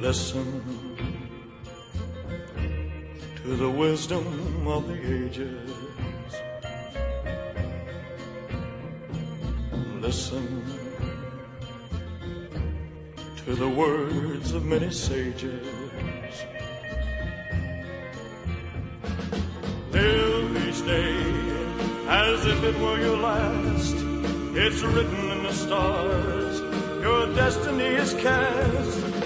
Listen to the wisdom of the ages. Listen to the words of many sages. Live each day as if it were your last. It's written in the stars, your destiny is cast.